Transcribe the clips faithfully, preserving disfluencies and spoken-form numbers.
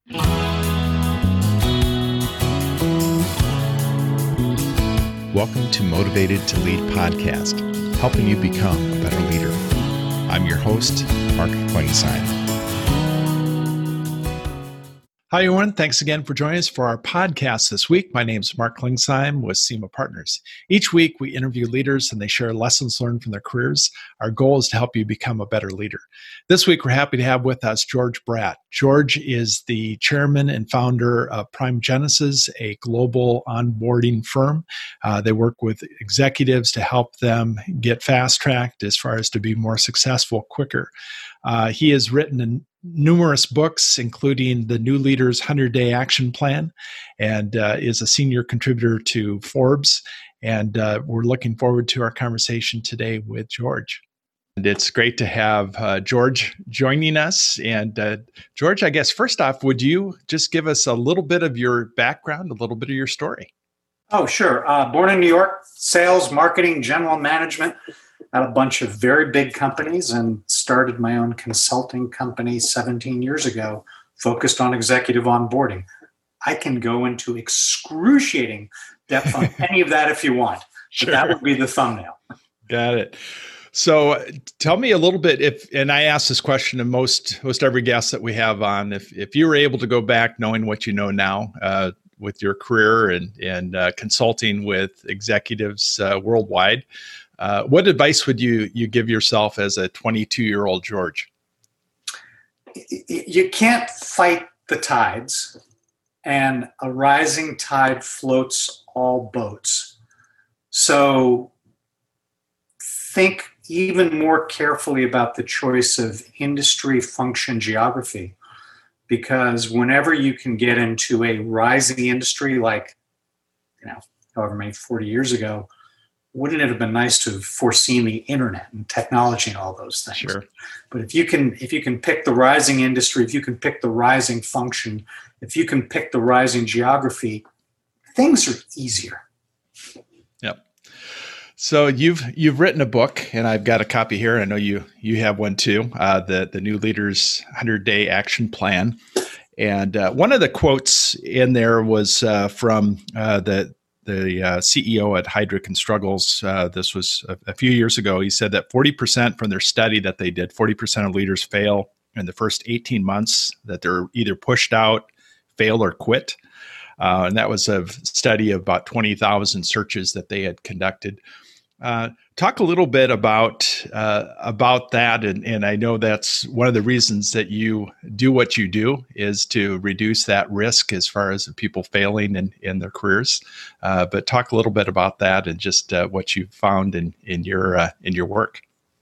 Welcome to Motivated to Lead podcast, helping you become a better leader. I'm your host, Mark Klingsheim. Hi, everyone. Thanks again for joining us for our podcast this week. My name is Mark Klingsheim with SEMA Partners. Each week, we interview leaders and they share lessons learned from their careers. Our goal is to help you become a better leader. This week, we're happy to have with us George Bradt. George is the chairman and founder of Prime Genesis, a global onboarding firm. Uh, they work with executives to help them get fast-tracked as far as to be more successful quicker. Uh, he has written a numerous books, including the New Leaders one hundred day Action Plan, and uh, is a senior contributor to Forbes. And uh, we're looking forward to our conversation today with George. And it's great to have uh, George joining us. And uh, George, I guess first off, would you just give us a little bit of your background, a little bit of your story? Oh, sure. Uh, born in New York, sales, marketing, general management at a bunch of very big companies, and started my own consulting company seventeen years ago, focused on executive onboarding. I can go into excruciating depth on any of that if you want, Sure. but that would be the thumbnail. Got it. So tell me a little bit, if, and I ask this question to most, most every guest that we have on, if, if you were able to go back knowing what you know now, uh, with your career and, and uh, consulting with executives uh, worldwide, Uh, what advice would you you give yourself as a twenty-two-year-old George? You can't fight the tides, and a rising tide floats all boats. So think even more carefully about the choice of industry, function, geography, because whenever you can get into a rising industry like, you know, however many forty years ago, wouldn't it have been nice to have foreseen the internet and technology and all those things? Sure. But if you can, if you can pick the rising industry, if you can pick the rising function, if you can pick the rising geography, things are easier. Yep. So you've you've written a book, and I've got a copy here. I know you you have one too. Uh, the the New Leaders one hundred day Action Plan, and uh, one of the quotes in there was uh, from uh, the. the uh, C E O at Heidrick and Struggles. Uh, this was a, a few years ago. He said that forty percent from their study that they did, forty percent of leaders fail in the first eighteen months, that they're either pushed out, fail, or quit. Uh, and that was a study of about twenty thousand searches that they had conducted. Uh, talk a little bit about uh, about that, and, and I know that's one of the reasons that you do what you do, is to reduce that risk as far as people failing in, in their careers. Uh, but talk a little bit about that and just uh, what you found in in your uh, in your work.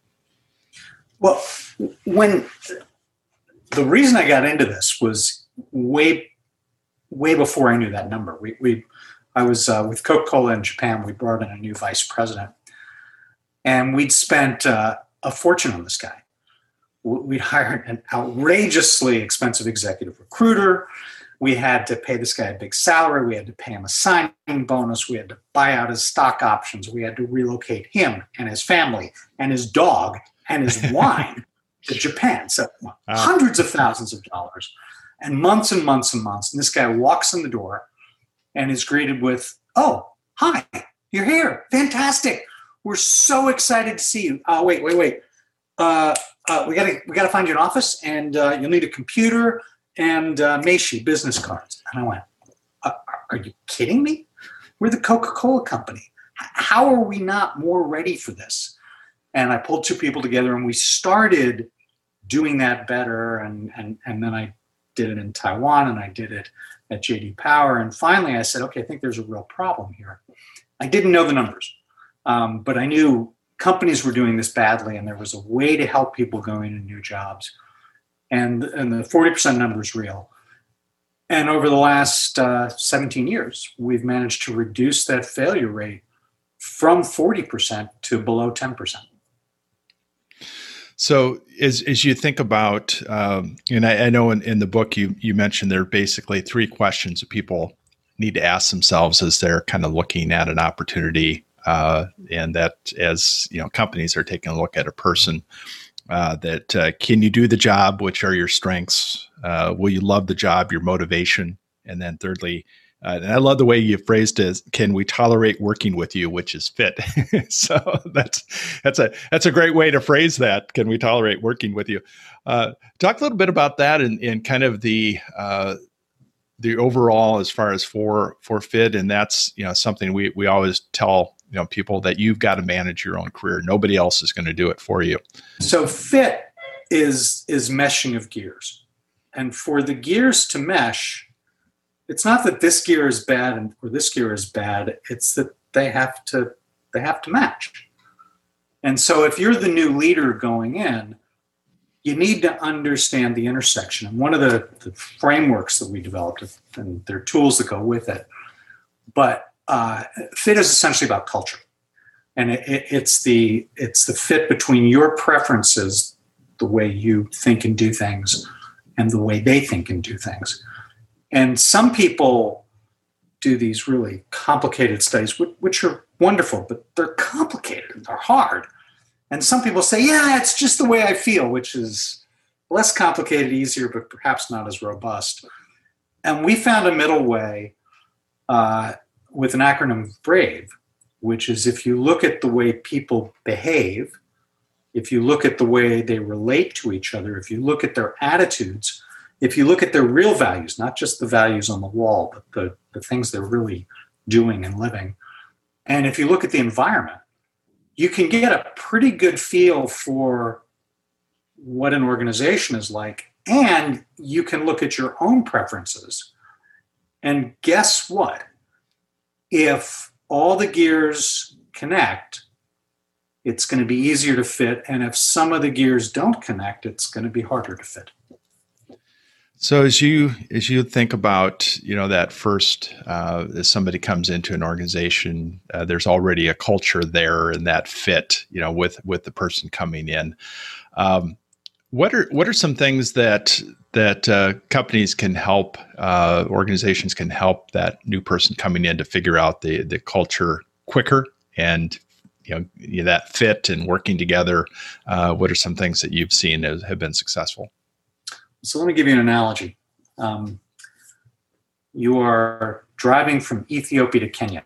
Well, when the reason I got into this was way way before I knew that number. We we I was uh, with Coca-Cola in Japan. We brought in a new vice president. And we'd spent uh, a fortune on this guy. We'd hired an outrageously expensive executive recruiter. We had to pay this guy a big salary. We had to pay him a signing bonus. We had to buy out his stock options. We had to relocate him and his family and his dog and his wine to Japan. So wow. Hundreds of thousands of dollars and months and months and months. And this guy walks in the door and is greeted with, "Oh, hi, you're here. Fantastic. We're so excited to see you. Oh, wait, wait, wait. Uh, uh, we gotta, we gotta find you an office, and uh, you'll need a computer and uh, Meishi business cards." And I went, uh, "Are you kidding me? We're the Coca-Cola company. How are we not more ready for this?" And I pulled two people together, and we started doing that better. And and and then I did it in Taiwan, and I did it at J D Power. And finally, I said, "Okay, I think there's a real problem here." I didn't know the numbers. Um, but I knew companies were doing this badly, and there was a way to help people going into new jobs. And, and the forty percent number is real. And over the last uh, seventeen years, we've managed to reduce that failure rate from forty percent to below ten percent. So as as you think about, um, and I, I know in, in the book you you mentioned there are basically three questions that people need to ask themselves as they're kind of looking at an opportunity, uh, and that as you know companies are taking a look at a person. Uh, that uh, can you do the job? Which are your strengths? Uh, will you love the job? Your motivation, and then thirdly, uh, and I love the way you phrased it. Can we tolerate working with you? Which is fit. So that's that's a that's a great way to phrase that. Can we tolerate working with you? Uh, talk a little bit about that and, and kind of the uh, the overall as far as for for fit, and that's you know something we we always tell you know people that you've got to manage your own career. Nobody else is going to do it for you. So fit is is meshing of gears, and for the gears to mesh, it's not that this gear is bad and or this gear is bad. It's that they have to they have to match. And so if you're the new leader going in, you need to understand the intersection. And one of the, the frameworks that we developed, and there are tools that go with it, but uh, fit is essentially about culture. And it, it, it's the it's the fit between your preferences, the way you think and do things, and the way they think and do things. And some people do these really complicated studies, which, which are wonderful, but they're complicated and they're hard. And some people say, yeah, it's just the way I feel, which is less complicated, easier, but perhaps not as robust. And we found a middle way uh, with an acronym BRAVE, which is if you look at the way people behave, if you look at the way they relate to each other, if you look at their attitudes, if you look at their real values, not just the values on the wall, but the, the things they're really doing and living, and if you look at the environment, you can get a pretty good feel for what an organization is like, and you can look at your own preferences. And guess what? If all the gears connect, it's going to be easier to fit. And if some of the gears don't connect, it's going to be harder to fit. So as you as you think about you know that first uh, as somebody comes into an organization, uh, there's already a culture there and that fit you know with with the person coming in. Um, what are what are some things that that uh, companies can help, uh, organizations can help that new person coming in to figure out the the culture quicker and you know, you know that fit and working together? Uh, what are some things that you've seen as, have been successful? So let me give you an analogy. Um, you are driving from Ethiopia to Kenya,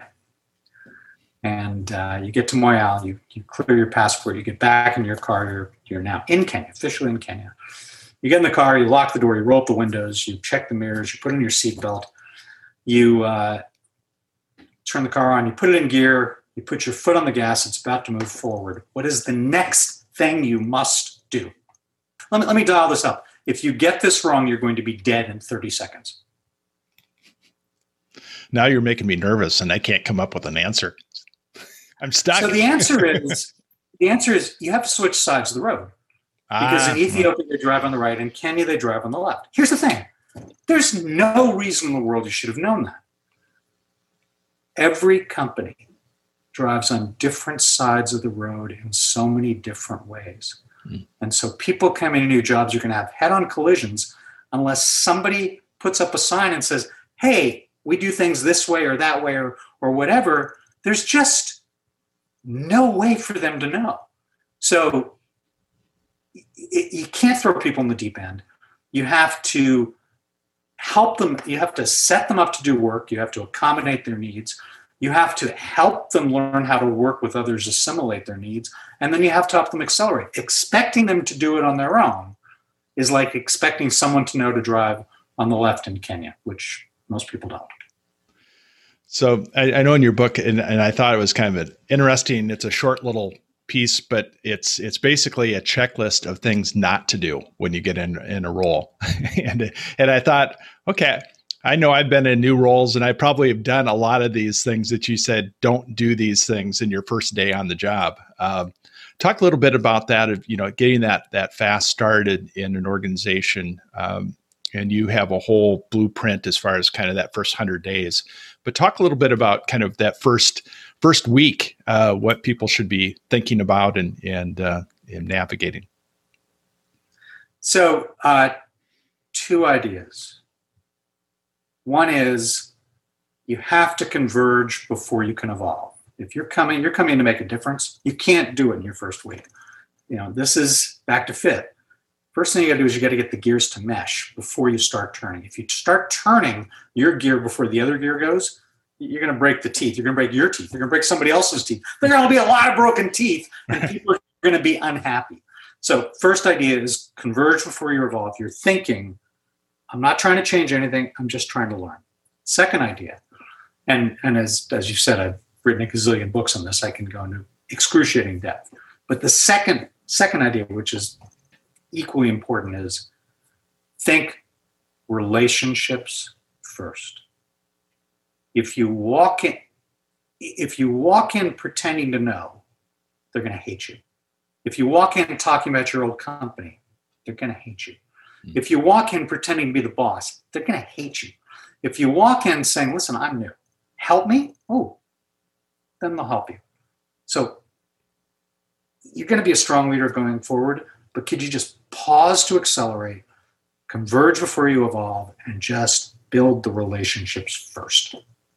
and uh, you get to Moyale, you, you clear your passport, you get back in your car, you're, you're now in Kenya, officially in Kenya. You get in the car, you lock the door, you roll up the windows, you check the mirrors, you put in your seatbelt, you uh, turn the car on, you put it in gear, you put your foot on the gas, it's about to move forward. What is the next thing you must do? Let me, let me dial this up. If you get this wrong, you're going to be dead in thirty seconds. Now you're making me nervous and I can't come up with an answer. I'm stuck. So the answer is, the answer is you have to switch sides of the road. Because ah, in Ethiopia, they drive on the right. In Kenya, they drive on the left. Here's the thing. There's no reason in the world you should have known that. Every company drives on different sides of the road in so many different ways. And so people coming into new jobs are going to have head-on collisions unless somebody puts up a sign and says, hey, we do things this way or that way or, or whatever. There's just no way for them to know. So it, you can't throw people in the deep end. You have to help them. You have to set them up to do work. You have to accommodate their needs. You have to help them learn how to work with others, assimilate their needs, and then you have to help them accelerate. Expecting them to do it on their own is like expecting someone to know to drive on the left in Kenya, which most people don't. So I, I know in your book, and, and I thought it was kind of an interesting, it's a short little piece, but it's it's basically a checklist of things not to do when you get in, in a role. and, and I thought, okay, I know I've been in new roles and I probably have done a lot of these things that you said, don't do these things in your first day on the job. Um, talk a little bit about that, of, you know, getting that, that fast started in an organization. Um, and you have a whole blueprint as far as kind of that first hundred days, but talk a little bit about kind of that first, first week, uh, what people should be thinking about and, and, uh, and navigating. So, uh, two ideas. One is you have to converge before you can evolve. If you're coming, you're coming to make a difference. You can't do it in your first week. you know, this is back to fit. First thing you got to do is you got to get the gears to mesh before you start turning. If you start turning your gear before the other gear goes, you're going to break the teeth. You're going to break your teeth. You're going to break somebody else's teeth. There are going to be a lot of broken teeth, and people are going to be unhappy. So first idea is converge before you evolve. You're thinking, I'm not trying to change anything. I'm just trying to learn. Second idea, and, and as, as you said, I've written a gazillion books on this. I can go into excruciating depth. But the second second idea, which is equally important, is think relationships first. If you walk in, if you walk in pretending to know, they're going to hate you. If you walk in talking about your old company, they're going to hate you. Mm-hmm. If you walk in pretending to be the boss, they're going to hate you. If you walk in saying, listen, I'm new, help me, oh, then they'll help you. So you're going to be a strong leader going forward, but could you just pause to accelerate, converge before you evolve, and just build the relationships first?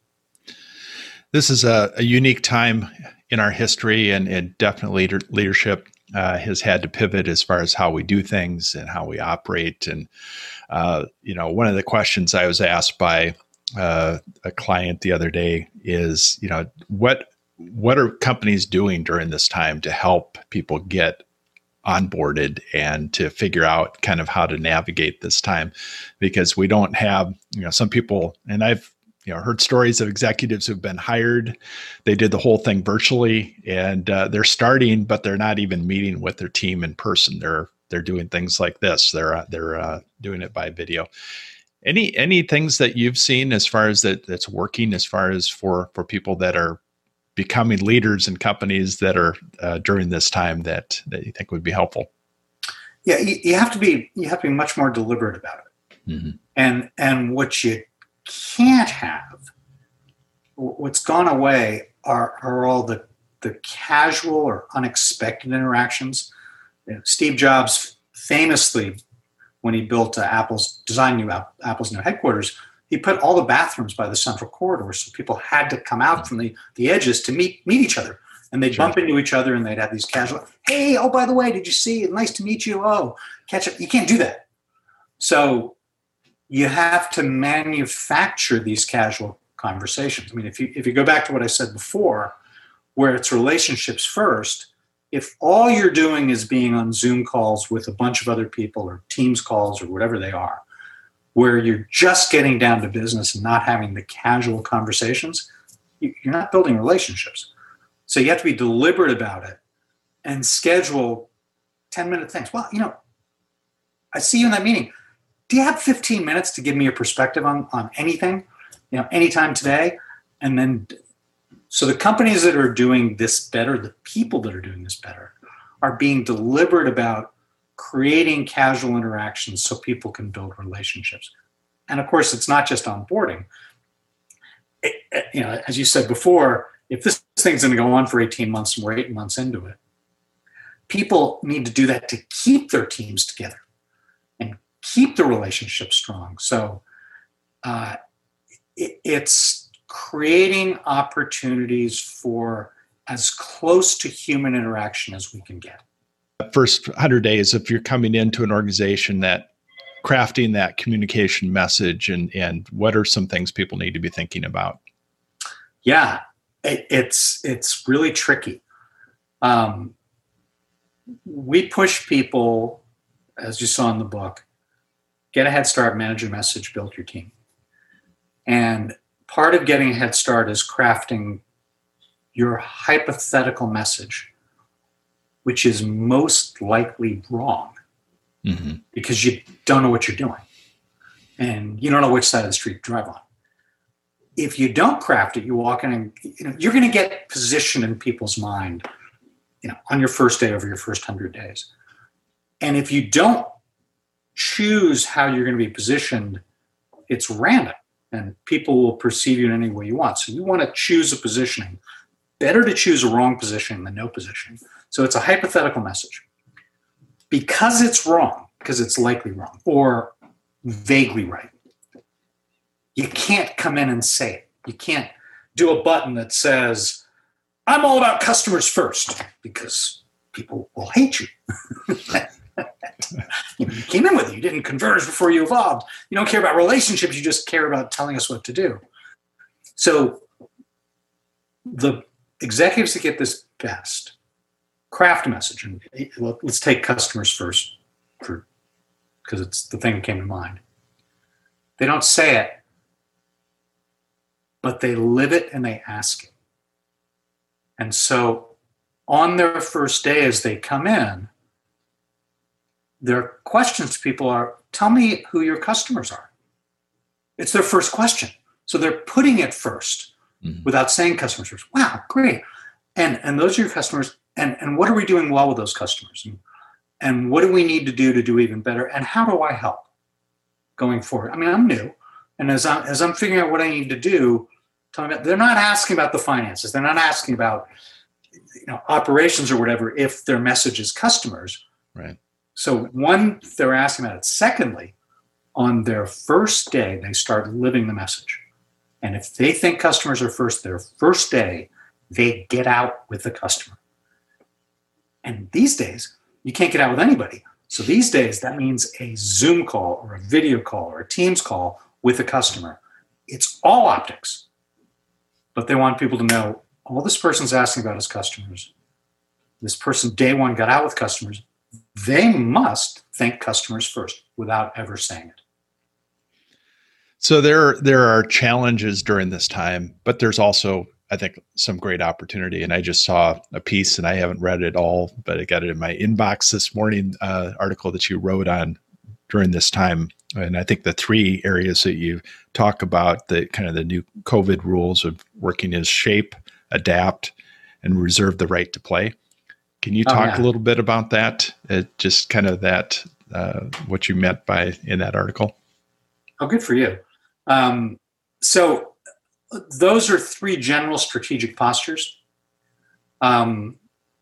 This is a, a unique time in our history, and, and definitely leader, leadership uh, has had to pivot as far as how we do things and how we operate. And, uh, you know, one of the questions I was asked by uh, a client the other day is, you know, what what are companies doing during this time to help people get onboarded and to figure out kind of how to navigate this time? Because we don't have, you know, some people, and I've, you know, heard stories of executives who've been hired. They did the whole thing virtually, and uh, they're starting, but they're not even meeting with their team in person. They're they're doing things like this. They're uh, they're uh, doing it by video. Any any things that you've seen as far as that that's working as far as for for people that are becoming leaders in companies that are uh, during this time that that you think would be helpful? Yeah, you, you have to be you have to be much more deliberate about it. Mm-hmm. And and what you can't have, what's gone away are are all the the casual or unexpected interactions. You know, Steve Jobs famously, when he built uh, Apple's designed new Apple's new headquarters, he put all the bathrooms by the central corridor, so people had to come out from the, the edges to meet meet each other. And they'd sure. bump into each other, and they'd have these casual, hey, oh, by the way, did you see? Nice to meet you. Oh, catch up. You can't do that. So you have to manufacture these casual conversations. I mean, if you if you go back to what I said before, where it's relationships first, if all you're doing is being on Zoom calls with a bunch of other people or Teams calls or whatever they are, where you're just getting down to business and not having the casual conversations, you're not building relationships. So you have to be deliberate about it and schedule ten-minute things. Well, you know, I see you in that meeting. Do you have fifteen minutes to give me a perspective on, on anything, you know, anytime today? And then, so the companies that are doing this better, the people that are doing this better, are being deliberate about creating casual interactions so people can build relationships. And of course, it's not just onboarding. It, it, you know, as you said before, if this thing's going to go on for eighteen months and we're eight months into it, people need to do that to keep their teams together and keep the relationship strong. So uh, it, it's creating opportunities for as close to human interaction as we can get. First one hundred days, if you're coming into an organization, that crafting that communication message, and, and what are some things people need to be thinking about? Yeah, it, it's it's really tricky. Um, we push people, as you saw in the book, get a head start, manage your message, build your team. And part of getting a head start is crafting your hypothetical message, which is most likely wrong, mm-hmm. because you don't know what you're doing and you don't know which side of the street to drive on. If you don't craft it, you walk in and you know, you're going to get positioned in people's mind, you know, on your first day over your first hundred days. And if you don't choose how you're going to be positioned, it's random and people will perceive you in any way you want. So you want to choose a positioning. Better to choose a wrong position than no position. So it's a hypothetical message. Because it's wrong, because it's likely wrong, or vaguely right, you can't come in and say it. You can't do a button that says, I'm all about customers first, because people will hate you. You came in with it. You didn't converge before you evolved. You don't care about relationships. You just care about telling us what to do. So the executives that get this best craft a message. And let's take customers first, for because it's the thing that came to mind. They don't say it, but they live it and they ask it. And so on their first day as they come in, their questions to people are, tell me who your customers are. It's their first question. So they're putting it first mm-hmm. without saying customers first. Wow, great. And and those are your customers. And, and what are we doing well with those customers? And, and what do we need to do to do even better? And how do I help going forward? I mean, I'm new. And as I'm, as I'm figuring out what I need to do, tell me about, they're not asking about the finances. They're not asking about you know, operations or whatever if their message is customers. Right. So one, they're asking about it. Secondly, on their first day, they start living the message. And if they think customers are first, their first day, they get out with the customer. And these days, you can't get out with anybody. So these days, that means a Zoom call or a video call or a Teams call with a customer. It's all optics. But they want people to know all this person's asking about is customers. This person day one got out with customers. They must think customers first without ever saying it. So there, there are challenges during this time, but there's also, I think, some great opportunity. And I just saw a piece, and I haven't read it all, but I got it in my inbox this morning, uh, article that you wrote on during this time. And I think the three areas that you talk about, the kind of the new COVID rules of working is shape, adapt, and reserve the right to play. Can you talk oh, yeah. a little bit about that? Uh, just kind of that, uh, what you meant by in that article? Oh, good for you. Um, so those are three general strategic postures. Um,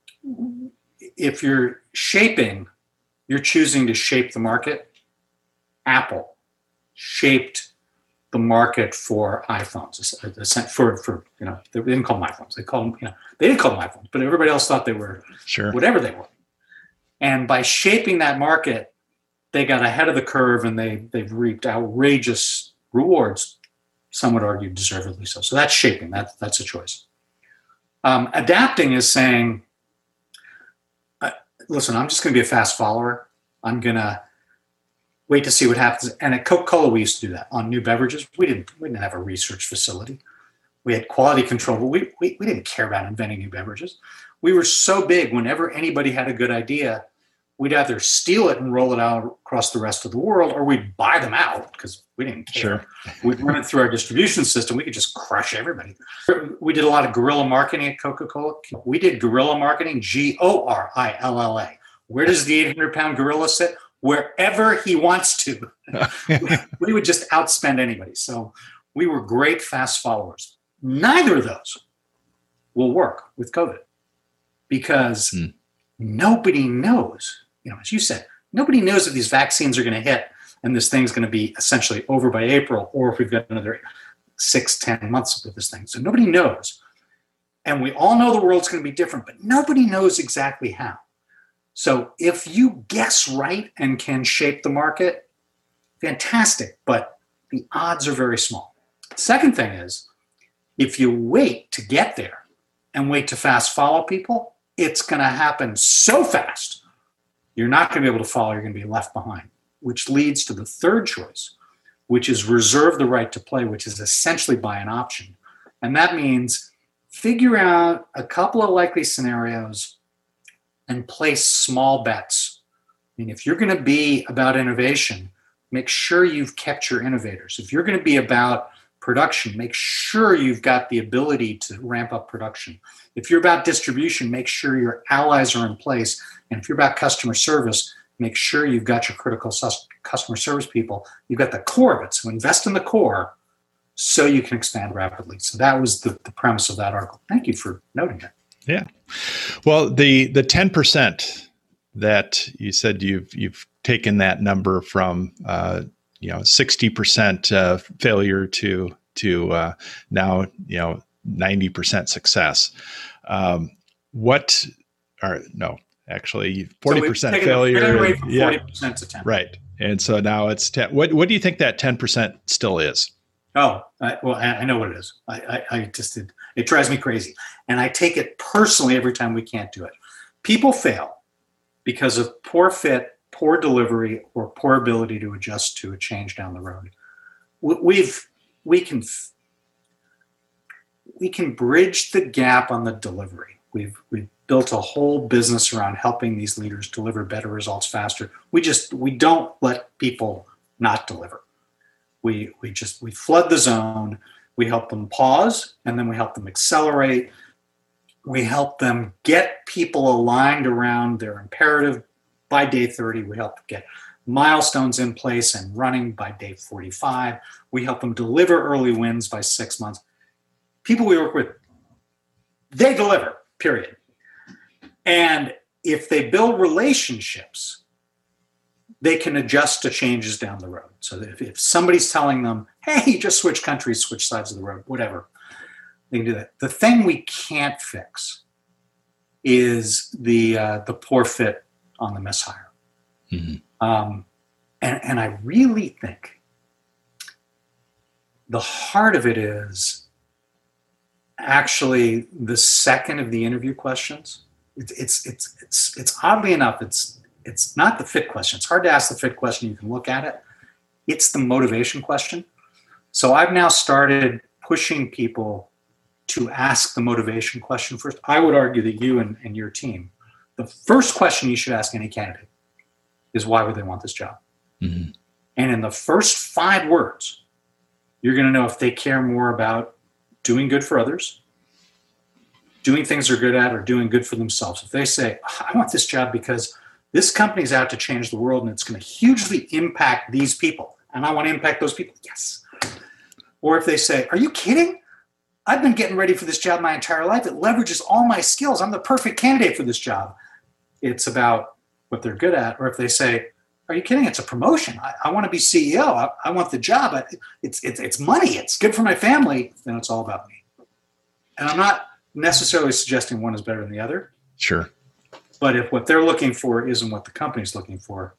if you're shaping, you're choosing to shape the market. Apple shaped the market for iPhones, for, for, you know, they didn't call them iPhones. They called them, you know, they didn't call them iPhones, but everybody else thought they were sure. whatever they were. And by shaping that market, they got ahead of the curve and they, they've reaped outrageous rewards. Some would argue deservedly so. So that's shaping, that, that's a choice. Um, adapting is saying, uh, listen, I'm just going to be a fast follower. I'm going to wait to see what happens. And at Coca-Cola, we used to do that on new beverages. We didn't, we didn't have a research facility. We had quality control, but we, we, we didn't care about inventing new beverages. We were so big, whenever anybody had a good idea, we'd either steal it and roll it out across the rest of the world, or we'd buy them out because we didn't care. Sure. We'd run it through our distribution system. We could just crush everybody. We did a lot of guerrilla marketing at Coca-Cola. We did guerrilla marketing, G O R I L L A. Where does the eight hundred pound gorilla sit? Wherever he wants to. We would just outspend anybody. So we were great fast followers. Neither of those will work with COVID because mm. nobody knows, you know, as you said, nobody knows if these vaccines are going to hit and this thing's going to be essentially over by April, or if we've got another six, ten months with this thing. So nobody knows. And we all know the world's going to be different, but nobody knows exactly how. So if you guess right and can shape the market, fantastic, but the odds are very small. Second thing is, if you wait to get there and wait to fast follow people, it's going to happen so fast, you're not going to be able to follow, you're going to be left behind, which leads to the third choice, which is reserve the right to play, which is essentially buy an option. And that means figure out a couple of likely scenarios and place small bets. I mean, if you're going to be about innovation, make sure you've kept your innovators. If you're going to be about production, make sure you've got the ability to ramp up production. If you're about distribution, make sure your allies are in place. And if you're about customer service, make sure you've got your critical sus- customer service people. You've got the core of it. So invest in the core so you can expand rapidly. So that was the, the premise of that article. Thank you for noting that. Yeah. Well, the the ten percent that you said you've you've taken that number from uh, you know sixty percent uh, failure to to uh, now you know ninety percent success. Um, what or no, actually. forty percent so failure. Rate from yeah. forty percent to ten. Right. And so now it's ten. What, what do you think that ten percent still is? Oh, I, well, I, I know what it is. I, I, I just, it, it drives me crazy. And I take it personally every time we can't do it. People fail because of poor fit, poor delivery, or poor ability to adjust to a change down the road. We've, we can, we can bridge the gap on the delivery. We've, we've built a whole business around helping these leaders deliver better results faster. We just, we don't let people not deliver. We, we just, we flood the zone. We help them pause, and then we help them accelerate. We help them get people aligned around their imperative by day thirty. We help them get milestones in place and running by day forty-five. We help them deliver early wins by six months. People we work with, they deliver, period. And if they build relationships, they can adjust to changes down the road. So that if, if somebody's telling them, hey, just switch countries, switch sides of the road, whatever, they can do that. The thing we can't fix is the uh, the poor fit on the mishire. Mm-hmm. Um, and, and I really think the heart of it is actually the second of the interview questions. It's it's it's it's, it's oddly enough, it's it's not the fit question. It's hard to ask the fit question. You can look at it. It's the motivation question. So I've now started pushing people to ask the motivation question first. I would argue that you and, and your team, the first question you should ask any candidate is, why would they want this job? Mm-hmm. And in the first five words, you're going to know if they care more about doing good for others, doing things they're good at, or doing good for themselves. If they say, I want this job because this company is out to change the world and it's going to hugely impact these people, and I want to impact those people, yes. Or if they say, are you kidding? I've been getting ready for this job my entire life. It leverages all my skills. I'm the perfect candidate for this job. It's about what they're good at. Or if they say, are you kidding? It's a promotion. I, I want to be C E O. I, I want the job. I, it's, it's, it's money. It's good for my family. Then it's all about me. And I'm not necessarily suggesting one is better than the other. Sure. But if what they're looking for isn't what the company's looking for,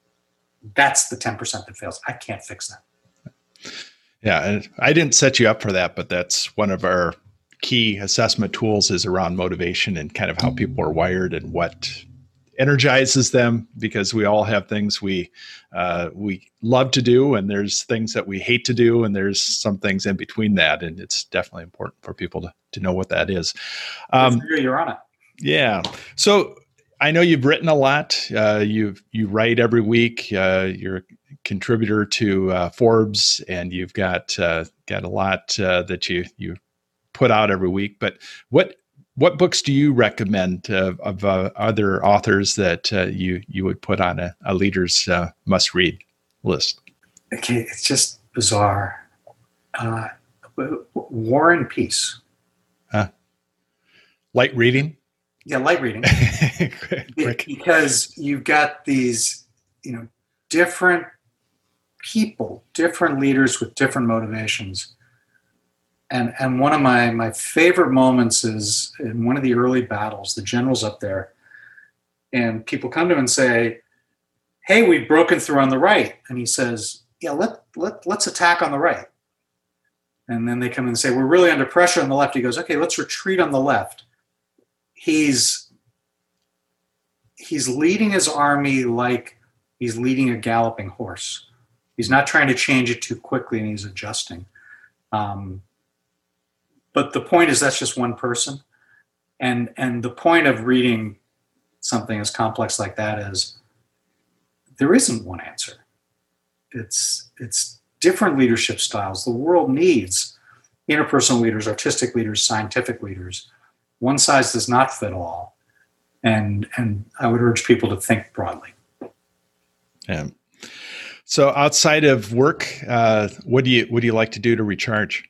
that's the ten percent that fails. I can't fix that. Yeah, and I didn't set you up for that, but that's one of our key assessment tools is around motivation and kind of how people are wired and what energizes them, because we all have things we uh, we love to do, and there's things that we hate to do, and there's some things in between that, and it's definitely important for people to, to know what that is. Um, you're on it. Yeah. So I know you've written a lot. Uh, you you write every week. Uh, you're a contributor to uh, Forbes, and you've got uh, got a lot uh, that you you put out every week. But what what books do you recommend uh, of uh, other authors that uh, you you would put on a, a leader's uh, must read list? Okay, it's just bizarre. Uh, War and Peace. Huh. Light reading. Yeah, light reading. it, because you've got these, you know, different people, different leaders with different motivations. And and one of my, my favorite moments is in one of the early battles, the general's up there, and people come to him and say, hey, we've broken through on the right. And he says, yeah, let, let, let's attack on the right. And then they come in and say, we're really under pressure on the left. He goes, okay, let's retreat on the left. He's he's leading his army like he's leading a galloping horse. He's not trying to change it too quickly, and he's adjusting. Um, but the point is, that's just one person. And, and the point of reading something as complex like that is there isn't one answer. It's, it's different leadership styles. The world needs interpersonal leaders, artistic leaders, scientific leaders. One size does not fit all. And, and I would urge people to think broadly. Yeah. So outside of work, uh, what do you, what do you like to do to recharge?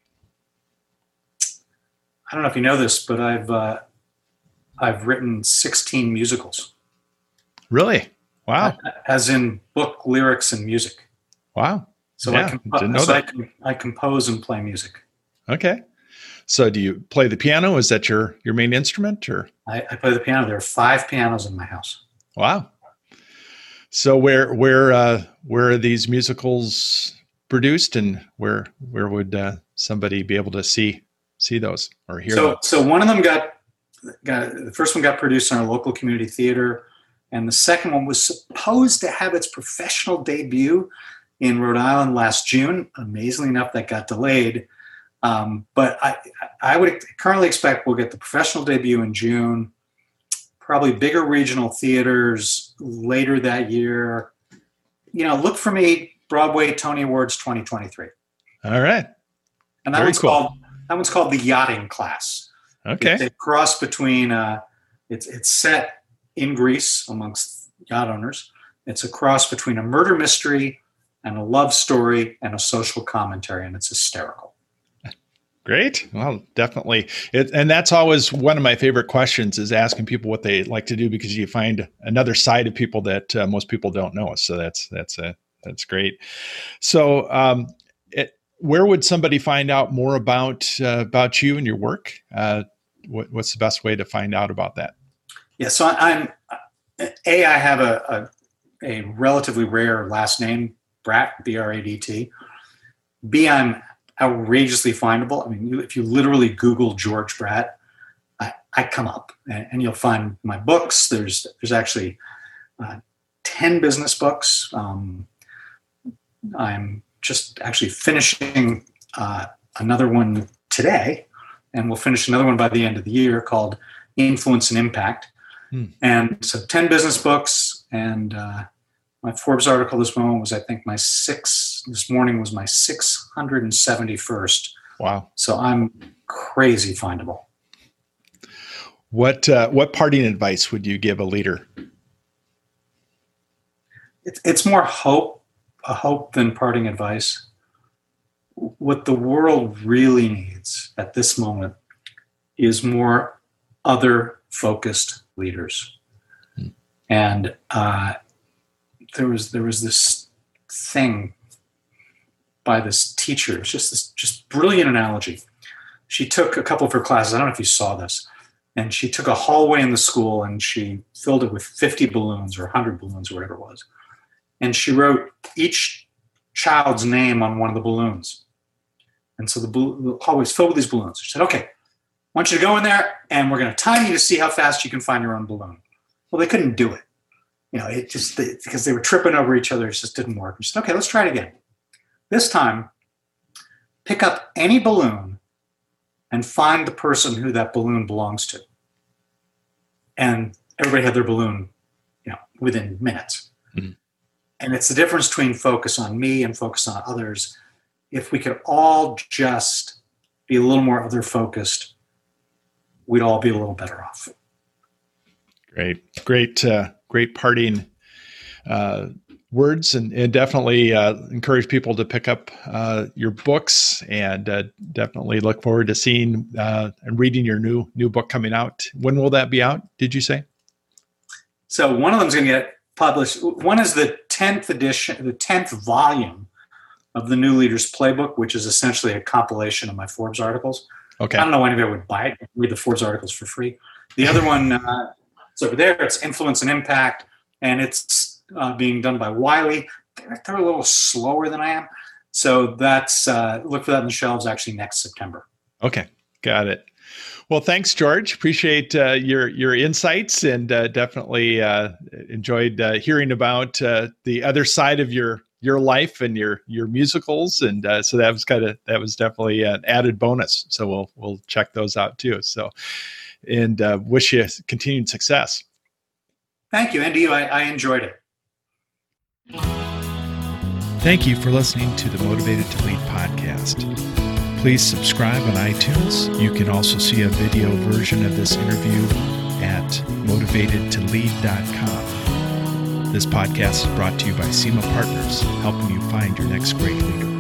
I don't know if you know this, but I've, uh, I've written sixteen musicals. Really? Wow. As in book lyrics and music. Wow. So, yeah, I, comp- didn't know so that. I, I compose and play music. Okay. So do you play the piano? Is that your, your main instrument or? I, I play the piano. There are five pianos in my house. Wow. So where, where, uh, where are these musicals produced, and where, where would uh, somebody be able to see, see those or hear so, them? So one of them got, got, the first one got produced in our local community theater. And the second one was supposed to have its professional debut in Rhode Island last June. Amazingly enough, that got delayed. Um, but I, I would currently expect we'll get the professional debut in June, probably bigger regional theaters later that year. You know, look for me, Broadway Tony Awards twenty twenty-three. All right. And that Very one's cool. called that one's called The Yachting Class. Okay. It's a cross between uh, it's it's set in Greece amongst yacht owners. It's a cross between a murder mystery and a love story and a social commentary, and it's hysterical. Great. Well, definitely. It, and that's always one of my favorite questions, is asking people what they like to do, because you find another side of people that uh, most people don't know. So that's, that's, a, that's great. So um, it, where would somebody find out more about, uh, about you and your work? Uh, what, what's the best way to find out about that? Yeah. So I'm, A, I have a, a, a relatively rare last name, Bradt, B R A D T. B, I'm outrageously findable. I mean, you, if you literally Google George Bradt, I, I come up, and, and you'll find my books. There's there's actually uh, ten business books. Um, I'm just actually finishing uh, another one today, and we'll finish another one by the end of the year called Influence and Impact. Hmm. And so ten business books, and uh, my Forbes article this moment was, I think, my six, this morning was my six hundred seventy-first. Wow. So I'm crazy findable. What, uh, what parting advice would you give a leader? It's, it's more hope, a hope than parting advice. What the world really needs at this moment is more other focused leaders. Hmm. And, uh, There was there was this thing by this teacher. It's just this just brilliant analogy. She took a couple of her classes. I don't know if you saw this, and she took a hallway in the school and she filled it with fifty balloons or one hundred balloons or whatever it was, and she wrote each child's name on one of the balloons. And so the, the hallway was filled with these balloons. She said, "Okay, I want you to go in there, and we're going to time you to see how fast you can find your own balloon." Well, they couldn't do it. You know, it just, because they were tripping over each other, it just didn't work. We said, okay, let's try it again. This time, pick up any balloon and find the person who that balloon belongs to. And everybody had their balloon, you know, within minutes. Mm-hmm. And it's the difference between focus on me and focus on others. If we could all just be a little more other focused, we'd all be a little better off. Great, great, uh, great parting uh, words, and, and definitely uh, encourage people to pick up uh, your books, and uh, definitely look forward to seeing uh, and reading your new new book coming out. When will that be out, did you say? So one of them is going to get published. One is the tenth edition, the tenth volume of the New Leaders Playbook, which is essentially a compilation of my Forbes articles. Okay. I don't know why anybody would buy it. Read the Forbes articles for free. The other one, uh, it's over there. It's Influence and Impact, and it's uh, being done by Wiley. They're, they're a little slower than I am. So that's, uh, look for that on the shelves actually next September. Okay, got it. Well, thanks, George. Appreciate uh, your your insights, and uh, definitely uh, enjoyed uh, hearing about uh, the other side of your your life and your your musicals, and uh, so that was kind of that was definitely an added bonus. So we'll we'll check those out too. So, and uh, wish you continued success. Thank you, Andy. I, I enjoyed it. Thank you for listening to the Motivated to Lead podcast. Please subscribe on iTunes. You can also see a video version of this interview at motivated to lead dot com. This podcast is brought to you by SEMA Partners, helping you find your next great leader.